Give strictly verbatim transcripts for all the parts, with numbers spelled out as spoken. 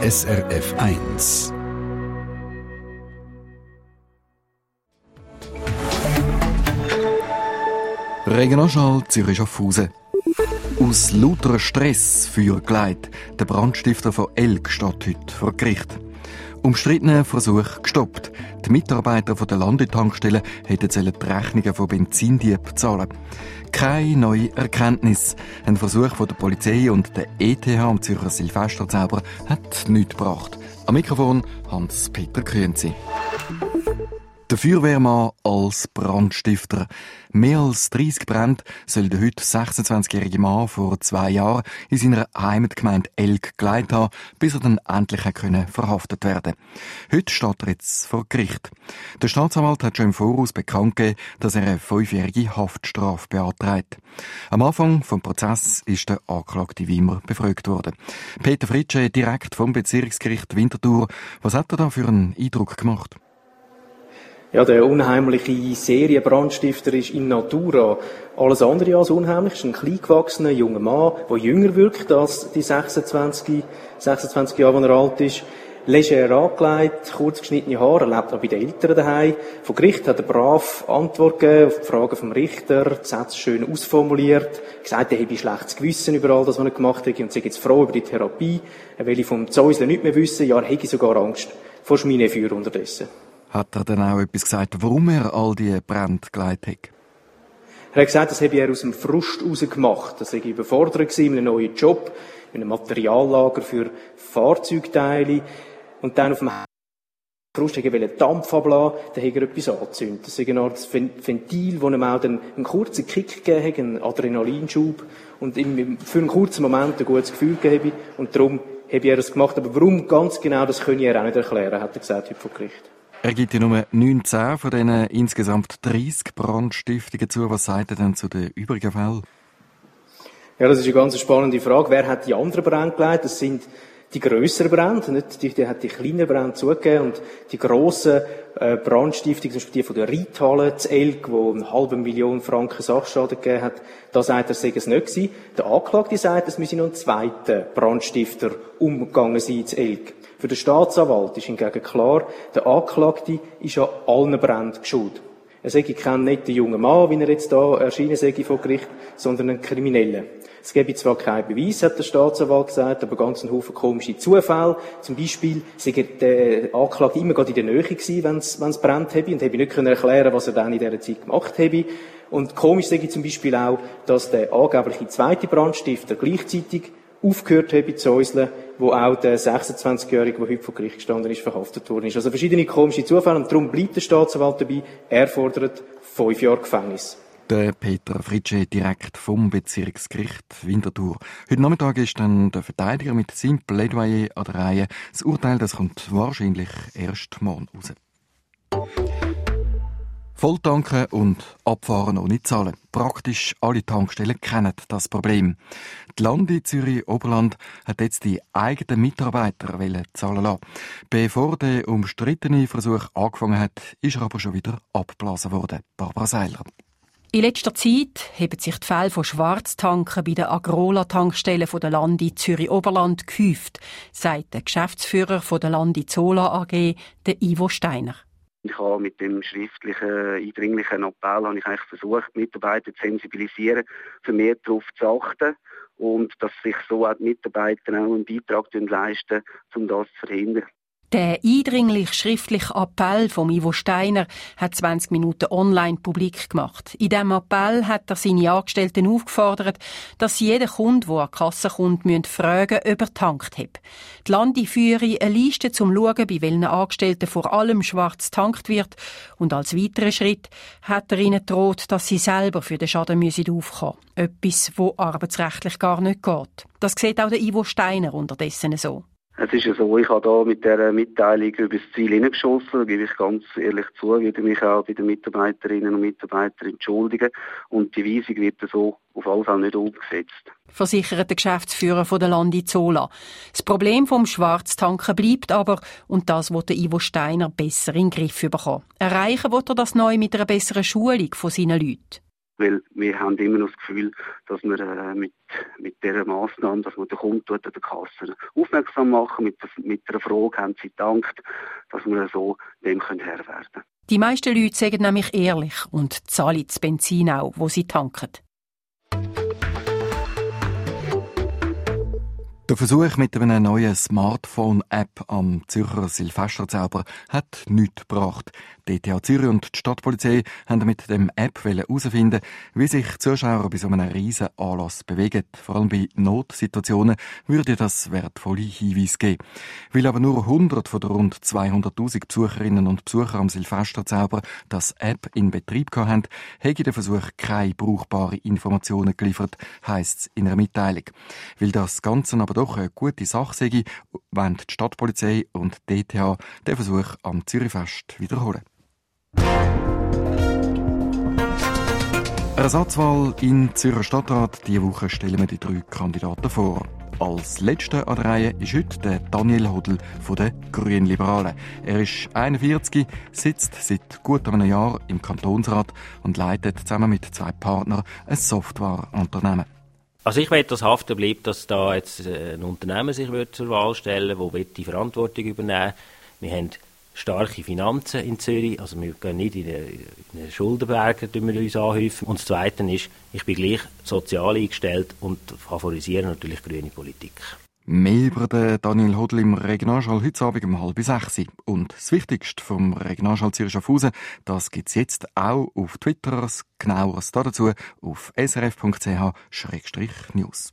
S R F eins. Regenanschall, Zürich-Schaffhausen. Aus lauter Stress Feuer gelegt. Der Brandstifter von Elk steht heute vor Gericht. Umstrittenen Versuch gestoppt. Die Mitarbeiter der Landetankstelle hätten die Rechnungen von Benzindieben zahlen. Keine neue Erkenntnis. Ein Versuch von der Polizei und der E T H am Zürcher Silvesterzauber hat nichts gebracht. Am Mikrofon Hans-Peter Künzi. Der Feuerwehrmann als Brandstifter. Mehr als dreissig Brände soll der heute sechsundzwanzigjährige Mann vor zwei Jahren in seiner Heimatgemeinde Elk geleitet haben, bis er dann endlich können verhaftet werden konnte. Heute steht er jetzt vor Gericht. Der Staatsanwalt hat schon im Voraus bekannt gegeben, dass er eine fünfjährige Haftstrafe beantragt. Am Anfang des Prozesses ist der Anklagte wie immer befragt worden. Peter Fritsche, direkt vom Bezirksgericht Winterthur. Was hat er da für einen Eindruck gemacht? Ja, der unheimliche Serienbrandstifter ist in Natura alles andere als unheimlich. Er ist ein kleingewachsener junger Mann, der jünger wirkt als die sechsundzwanzig, sechsundzwanzig Jahre, als er alt ist. Leger angelegt, kurz geschnittene Haare, er lebt noch bei den Eltern daheim. Vom Gericht hat er brav Antwort gegeben auf die Fragen vom Richter, die Sätze schön ausformuliert, gesagt, er habe schlechtes Gewissen über all das, was er gemacht hat und sei jetzt froh über die Therapie. Er will vom Zäusle nicht mehr wissen, ja, er hätte sogar Angst vor Schminefeuer unterdessen. Hat er dann auch etwas gesagt, warum er all diese Brände geleitet hat? Er hat gesagt, das habe er aus dem Frust heraus gemacht. Das sei überfordert gewesen mit einem neuen Job, mit einem Materiallager für Fahrzeugteile. Und dann auf dem Frust wollte er Dampf ablassen, dann hat er etwas angezündet. Das ist eine Art Ventil, das ihm auch dann einen kurzen Kick gegeben hat, einen Adrenalinschub. Und ihm für einen kurzen Moment ein gutes Gefühl gegeben. Und darum habe er es gemacht. Aber warum ganz genau, das könne er auch nicht erklären, hat er gesagt heute vor Gericht. Er gibt ja nur neunzehn von diesen insgesamt dreissig Brandstiftungen zu. Was sagt er denn zu den übrigen Fällen? Ja, das ist eine ganz spannende Frage. Wer hat die anderen Brände geleitet? Das sind die grösseren Brände, nicht? Die, die hat die kleinen Brände zugegeben. Und die grossen äh, Brandstiftungen, zum Beispiel die von der Reithalle zu Elk, die eine halbe Million Franken Sachschaden gegeben hat, da sagt er, es sei es nicht gewesen. Der Anklagte sagt, es müsse noch ein zweiter Brandstifter umgegangen sein zu Elk. Für den Staatsanwalt ist hingegen klar, der Anklagte ist an allen Bränden schuld. Er sei kein netter junger Mann, wie er jetzt da erschienen sei vor Gericht, sondern ein Krimineller. Es gäbe zwar keinen Beweis, hat der Staatsanwalt gesagt, aber ganz ein Haufen komische Zufälle. Zum Beispiel sei der Anklagte immer gerade in der Nähe gewesen, wenn es brennt habe und habe nicht können erklären, was er dann in dieser Zeit gemacht habe. Und komisch sei zum Beispiel auch, dass der angebliche zweite Brandstifter gleichzeitig aufgehört habe zu säuseln, wo auch der sechsundzwanzigjährige, der heute vor Gericht gestanden ist, verhaftet worden ist. Also verschiedene komische Zufälle und darum bleibt der Staatsanwalt dabei. Er fordert fünf Jahre Gefängnis. Der Peter Fritsche, direkt vom Bezirksgericht Winterthur. Heute Nachmittag ist dann der Verteidiger mit seinem Plädoyer an der Reihe. Das Urteil, das kommt wahrscheinlich erst morgen raus. Volltanken und abfahren ohne zahlen. Praktisch alle Tankstellen kennen das Problem. Die Landi Zürich-Oberland hat jetzt die eigenen Mitarbeiter zahlen lassen. Bevor der umstrittene Versuch angefangen hat, ist er aber schon wieder abgeblasen worden. Barbara Seiler. In letzter Zeit haben sich die Fälle von Schwarztanken bei den Agrola-Tankstellen der Landi Zürich-Oberland gehäuft, sagt der Geschäftsführer der Landi Zola A G, der Ivo Steiner. Ich habe mit dem schriftlichen, eindringlichen Appell habe ich eigentlich versucht, die Mitarbeiter zu sensibilisieren, für mehr darauf zu achten und dass sich so auch die Mitarbeiter auch einen Beitrag leisten, um das zu verhindern. Der eindringliche schriftliche Appell von Ivo Steiner hat zwanzig Minuten online publik gemacht. In diesem Appell hat er seine Angestellten aufgefordert, dass sie jeden Kunde, der an die Kasse kommt, fragen müssen, ob er getankt hat. Die Landi führe eine Liste zum Schauen, bei welchen Angestellten vor allem schwarz getankt wird. Und als weiteren Schritt hat er ihnen gedroht, dass sie selber für den Schaden aufkommen müssen. Etwas, das arbeitsrechtlich gar nicht geht. Das sieht auch der Ivo Steiner unterdessen so. Es ist ja so, ich habe da mit dieser Mitteilung über das Ziel hineingeschossen, da gebe ich ganz ehrlich zu, würde mich auch bei den Mitarbeiterinnen und Mitarbeitern entschuldigen und die Weisung wird so auf alle Fälle nicht umgesetzt. Versichert der Geschäftsführer von der Landi Zola. Das Problem vom Schwarztanken bleibt aber, und das will der Ivo Steiner besser in den Griff bekommen. Erreichen will er das neu mit einer besseren Schulung von seinen Leuten. Weil wir haben immer noch das Gefühl, dass wir äh, mit, mit dieser Massnahme, dass man den Kunden an der Kasse aufmerksam machen, mit, mit einer Frage haben sie gedankt, dass wir so dem Herr werden können. Die meisten Leute sagen nämlich ehrlich und zahlen das Benzin auch, wo sie tanken. Der Versuch mit einer neuen Smartphone-App am Zürcher Silvesterzauber hat nichts gebracht. Die E T H Zürich und die Stadtpolizei haben mit dem App herausfinden, wie sich Zuschauer bei so einem riesen Anlass bewegen. Vor allem bei Notsituationen würde das wertvolle Hinweise geben. Weil aber nur hundert von den rund zweihunderttausend Besucherinnen und Besucher am Silvesterzauber das App in Betrieb gehabt haben, hätte der Versuch keine brauchbaren Informationen geliefert, heisst es in einer Mitteilung. Weil das Ganze aber doch eine gute Sache sei, wollen die Stadtpolizei und die E T H den Versuch am Zürichfest wiederholen. Ersatzwahl in Zürcher Stadtrat. Diese Woche stellen wir die drei Kandidaten vor. Als letzter an der Reihe ist heute der Daniel Hodl von den Grünen Liberalen. Er ist einundvierzig, sitzt seit gut einem Jahr im Kantonsrat und leitet zusammen mit zwei Partnern ein Softwareunternehmen. Also ich möchte das haften bleiben, dass da jetzt ein Unternehmen sich zur Wahl stellen will, das die Verantwortung übernehmen will. Wir haben starke Finanzen in Zürich, also wir gehen nicht in den Schuldenberg, die wir uns anhäufen. Und das Zweite ist, ich bin gleich sozial eingestellt und favorisiere natürlich grüne Politik. Mehr über den Daniel Hodl im Regionalschall heute Abend um halb sechs. Und das Wichtigste vom Regionalschall Zürich Schaffhausen, das gibt es jetzt auch auf Twitter. Genaueres dazu auf s r f punkt c h slash news.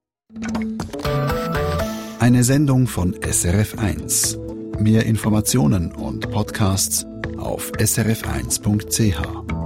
Eine Sendung von S R F eins. Mehr Informationen und Podcasts auf s r f eins punkt c h.